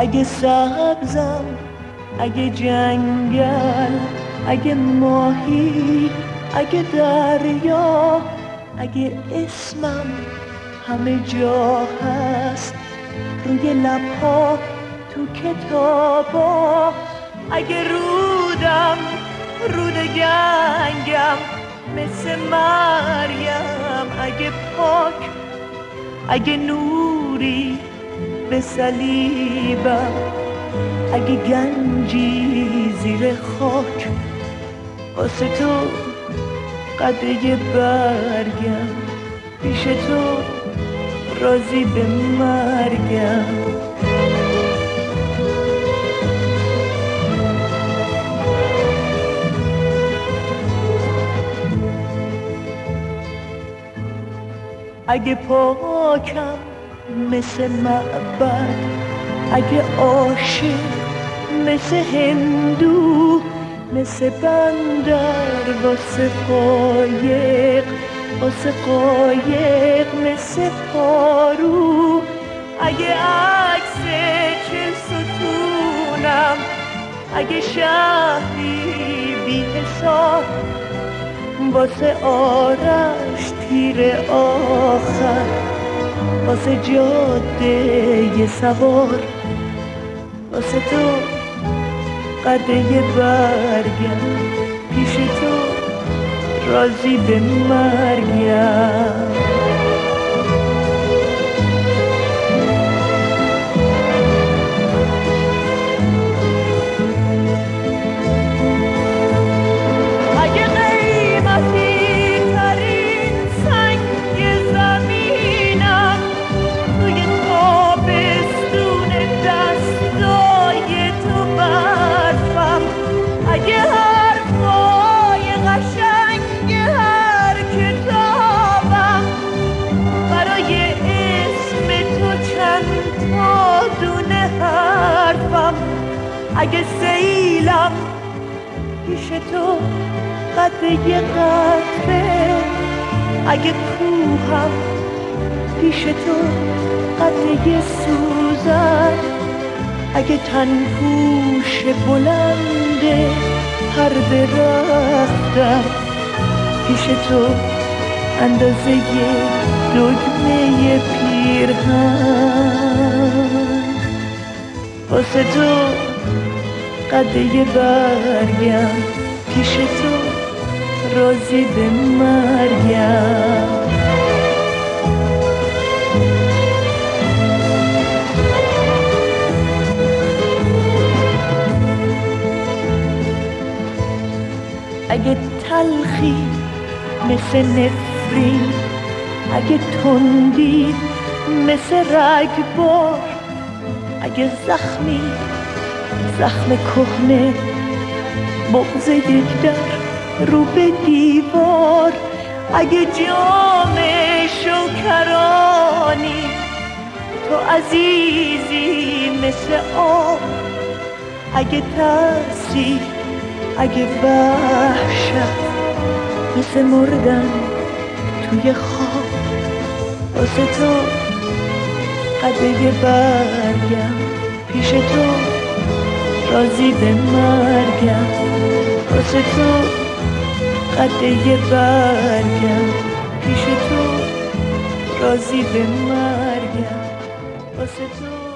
اگه سبزم، اگه جنگل، اگه ماهی، اگه دریا، اگه اسمم همه جا هست، روی لبها، تو کتابا، اگه رودم رود گنگم مثل مریم، اگه پاک، اگه نوری به صلیبم، اگه گنجی زیر خاک، واسه تو قده برگم، پیش تو راضی به مرگم. اگه پاکم مثل معبد، اگه عاشق مثل هندو، مثل بندر واسه قایق، واسه قایق مثل پارو، اگه عکس 40 ستونم، اگه شهری بی حساب، واسه آرش تیر آخر، واسه جاده سوار، واسه تو قده برگم، پیش تو راضی به مرگم. اگه حرفای قشنگ هر کتابم برای اسم تو چند تا دونه حرفم، اگه سیلم پیش تو قده قطره، اگه کوهم پیش تو قده سوزن، اگه تنپوش بلنده هر درختم، پیش تو اندازه دگمه پیرهن، واسه تو قده برگم، پیش تو راضی به مرگم. اگه تلخی مثل نفرین، اگه تندی مثل رگبار، اگه زخمی زخم کهنه بغض یک در رو به دیوار، اگه جام شوکرانی تو عزیزی مثل آب، اگه ترسی، اگه وحشت مثل مردن توی خواب، واسه تو قده برگم، پیش تو راضی به مرگم، واسه تو قده برگم، پیش تو راضی به مرگم، واسه تو